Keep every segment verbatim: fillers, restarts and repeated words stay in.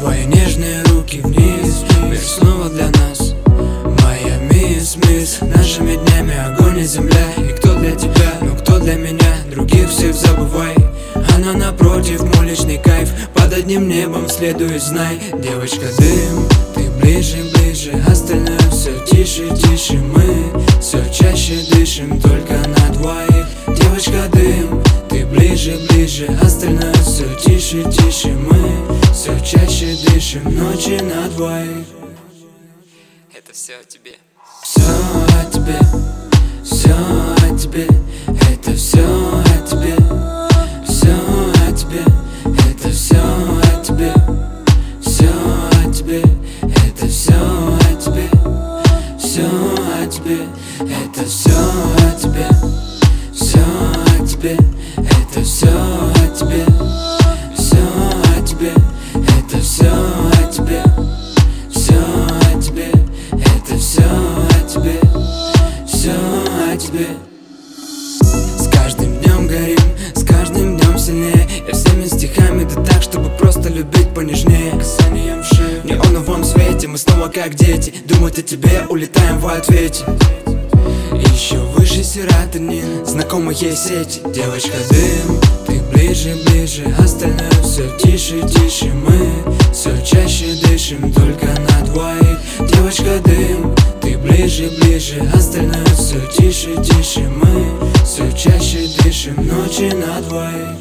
твои нежные руки вниз, мир снова для нас. Моя мисс, мисс, нашими днями огонь и земля. И кто для тебя, ну кто для меня, других всех забывай. Она напротив, мой личный кайф, под одним небом следует, знай. Девочка, дым, ты ближе, ближе, остальное все тише, тише. Мы все чаще дышим только на двоих. Девочка, дым, ты ближе, ближе, остальное все тише, тише. Мы все чаще дышим ночи на двоих. Это все о тебе. Все о тебе, все о тебе, это все о тебе. Все о тебе, это все о тебе. Все о тебе, это все о тебе. Все о тебе, это все о тебе. Все о тебе, это все о тебе. Все о тебе, это все о тебе. Все о тебе, это все о тебе. Все о тебе. С каждым днем горим, с каждым днем сильнее. Я всеми стихами, да так, чтобы просто любить понежнее. Касанием в шею, в неоновом свете мы снова как дети. Думают о тебе, улетаем в ответе. Еще выше серотонин, знакомые сети. Девочка, дым, ты ближе, ближе, остальное все тише, тише. Мы все чаще дышим только на двоих. Девочка, дым, ты ближе, ближе, остальное все тише, тише. Мы все чаще дышим ночи на двоих.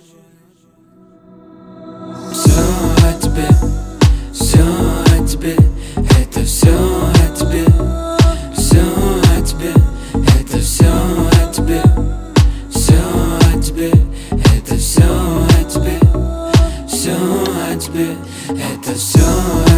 Все о тебе, все о тебе, это все о тебе. Все о тебе, это все о тебе. Все о тебе, это все о тебе. Все о тебе, это все о тебе.